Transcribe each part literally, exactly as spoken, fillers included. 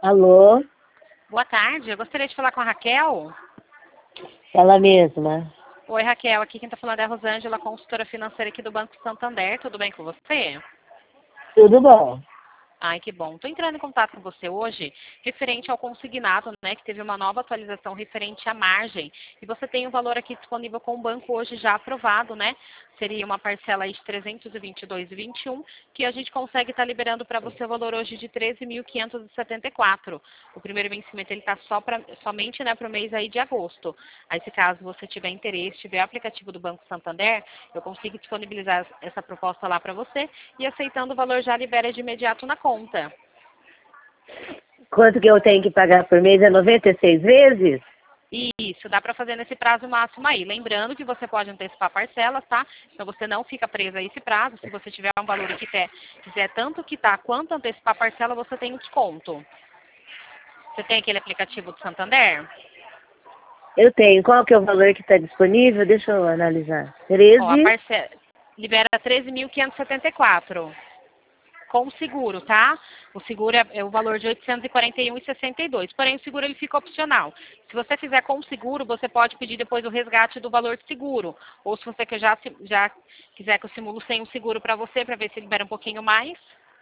Alô? Boa tarde, eu gostaria de falar com a Raquel. Ela mesma. Oi, Raquel, aqui quem está falando é a Rosângela, consultora financeira aqui do Banco Santander. Tudo bem com você? Tudo bom? Ai, que bom. Estou entrando em contato com você hoje referente ao consignado, né, que teve uma nova atualização referente à margem. E você tem o valor aqui disponível com o banco hoje já aprovado, né? Seria uma parcela aí de trezentos e vinte e dois reais e vinte e um centavos, que a gente consegue estar liberando para você o valor hoje de treze mil quinhentos e setenta e quatro reais. O primeiro vencimento ele está só pra, somente, né, para o mês aí de agosto. Aí, se caso você tiver interesse, tiver o aplicativo do Banco Santander, eu consigo disponibilizar essa proposta lá para você e aceitando o valor já libera de imediato na conta. Quanto que eu tenho que pagar por mês? É noventa e seis vezes? Isso, dá para fazer nesse prazo máximo aí. Lembrando que você pode antecipar parcelas, tá? Então você não fica presa a esse prazo. Se você tiver um valor que quer, quiser tanto quitar quanto antecipar parcela, você tem um desconto. Você tem aquele aplicativo do Santander? Eu tenho. Qual que é o valor que está disponível? Deixa eu analisar. Ó, a treze? parcela libera treze mil quinhentos e setenta e quatro. Com o seguro, tá? O seguro é, é o valor de oitocentos e quarenta e um reais e sessenta e dois centavos. Porém, o seguro ele fica opcional. Se você fizer com o seguro, você pode pedir depois o resgate do valor de seguro. Ou se você que já, já quiser que eu simulo sem o seguro para você, para ver se libera um pouquinho mais.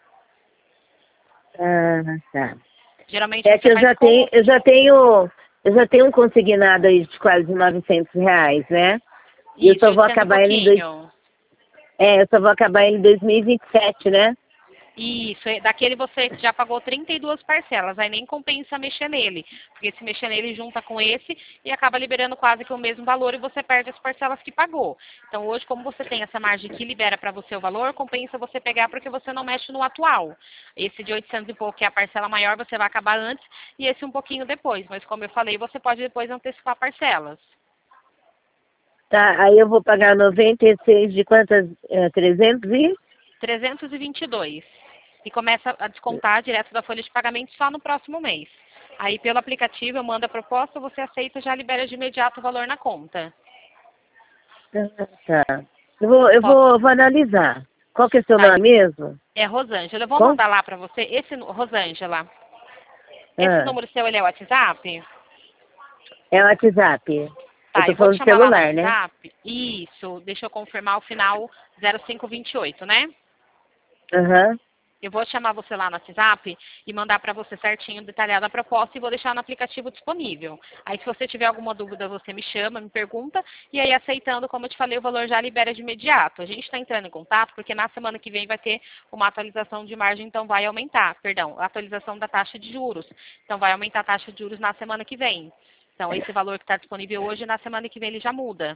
Ah, tá. Geralmente É que você eu faz já com tenho, o eu já seguro. tenho, eu já tenho um consignado aí de quase novecentos reais, né? E eu Isso, só vou oitocentos e acabar ele em dois, pouquinho. é, eu só vou acabar ele em dois mil e vinte e sete, né? Isso, é- daquele você já pagou trinta e duas parcelas, aí nem compensa mexer nele, porque se mexer nele junta com esse e acaba liberando quase que o mesmo valor e você perde as parcelas que pagou. Então hoje, como você tem essa margem que libera para você o valor, compensa você pegar porque você não mexe no atual. Esse de oitocentos e pouco, que é a parcela maior, você vai acabar antes e esse um pouquinho depois, mas como eu falei, você pode depois antecipar parcelas. Tá, aí eu vou pagar noventa e seis de quantas? É, trezentos e? trezentos e vinte e dois. E começa a descontar direto da folha de pagamento só no próximo mês. Aí pelo aplicativo eu mando a proposta, você aceita, já libera de imediato o valor na conta. Ah, tá. Eu vou, eu Posso? vou, vou analisar. Qual que é o seu Tá, nome mesmo? é Rosângela. Eu vou Com? mandar lá para você. Esse, Rosângela, esse Ah, número seu ele é o WhatsApp? é o WhatsApp. Eu Tá, tô eu vou te falando do chamar lá no celular, né? WhatsApp. Isso, deixa eu confirmar o final zero cinco vinte e oito, né? Aham. Eu vou chamar você lá no WhatsApp e mandar para você certinho, detalhada a proposta e vou deixar no aplicativo disponível. Aí se você tiver alguma dúvida, você me chama, me pergunta e aí aceitando, como eu te falei, o valor já libera de imediato. A gente está entrando em contato porque na semana que vem vai ter uma atualização de margem, então vai aumentar, perdão, a atualização da taxa de juros. Então vai aumentar a taxa de juros na semana que vem. Então esse valor que está disponível hoje, na semana que vem ele já muda,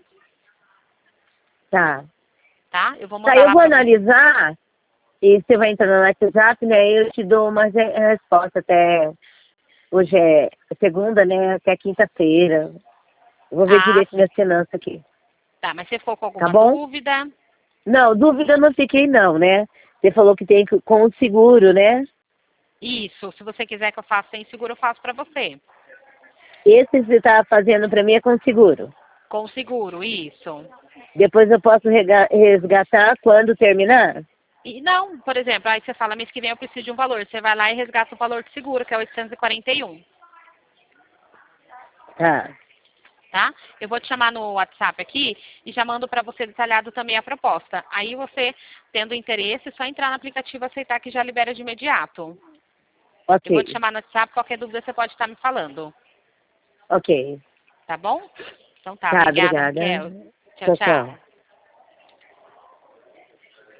Tá. tá? Eu vou Tá, mandar eu lá vou para você. analisar e você vai entrar no WhatsApp, né? Eu te dou uma re- resposta até. Hoje é segunda, né? Até quinta-feira. Eu vou ver Ah, direito sim. minha finança aqui. Tá, mas se for com Tá alguma bom? dúvida, Não, dúvida eu não fiquei não, né? Você falou que tem que, com o seguro, né? isso, se você quiser que eu faça sem seguro, eu faço para você. Esse você tá fazendo pra mim é com seguro. Com seguro, isso. Depois eu posso rega- resgatar quando terminar? E não, por exemplo, aí você fala, mês que vem eu preciso de um valor. Você vai lá e resgata o valor de seguro, que é oitocentos e quarenta e um, Tá. tá? Eu vou te chamar no WhatsApp aqui e já mando para você detalhado também a proposta. Aí você, tendo interesse, é só entrar no aplicativo e aceitar que já libera de imediato. Eu vou te Ok. chamar no WhatsApp, qualquer dúvida você pode estar me falando, Ok. tá bom? Então tá, Tá, obrigada, obrigada. Raquel. Tchau, Tchau, tchau. tchau.